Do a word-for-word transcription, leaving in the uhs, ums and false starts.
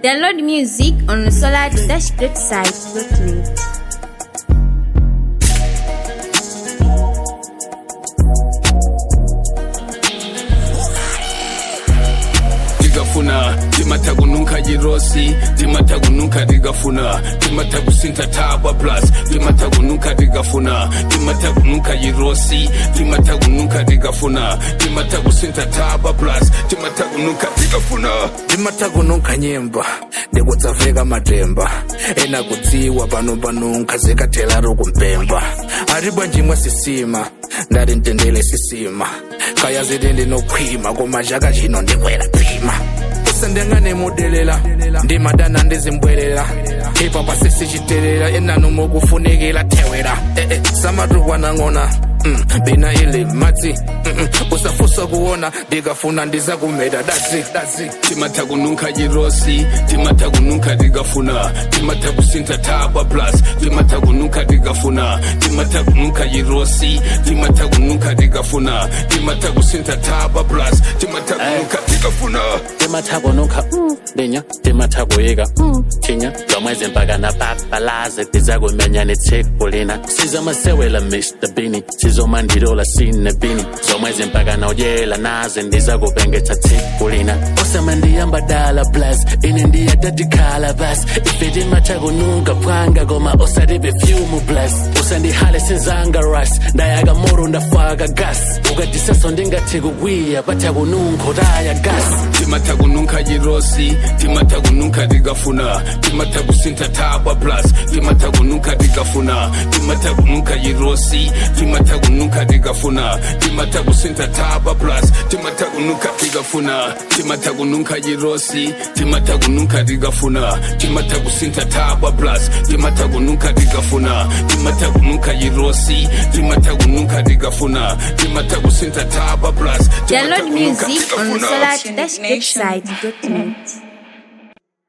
Download music on solar dash great site dot net. Funa timata kununka jirosi timata kununka digafuna timata kusinta taba plus timata kununka digafuna timata kununka jirosi timata kununka digafuna timata kusinta taba plus timata kununka digafuna timata kununka nyemba ndikudzaveka matemba ena kudziwa pano panunka zikatela rukumpemba aribwa njimwe sisima ndari ntendele sisima kaya zitende nokhwima koma chaka chino ndikwera pima sendengane modelela ndimadana ndizimbwelela ipa pasisi chitelela enano mokufunikila thewera eh eh samatukwana ngona mm bina ile matsi mm usafusa kuona ndikafuna ndiza kumeda dazi dazi timata kununka jirosi timata kununka digafuna timata kusinta taba plus timata kununka digafuna timata kununka jirosi timata kununka digafuna timata kusinta taba plus timata kununka digafuna timata kununka dinya timata kuyika chinya lomweze mpaka na papalaze tizakumenya nitsekulina sizamasewela Mister Beanie sizomandirola sine bini zomweze mpaka na ujela naze ndizakupengetha tsikulina osamandiyamba dala plus ine ndiya dadikala bas ifete mata kununka pwanga koma osaribe fumu plus usandihale sinzanga ras ndayaga moro ndafaka gas ukadisaso ndingathi kukwiya batha kununka utaya gas timata kununka jirosi timata kununka digafuna timata kusinta taba plus timata kununka digafuna timata kununka jirosi timata kununka digafuna timata kusinta taba plus timata kununka digafuna timata kununka jirosi timata kununka digafuna timata kusinta taba plus timata kununka digafuna timata kununka jirosi timata kununka digafuna timata kusinta taba plus Download music on solar dash great site dot net.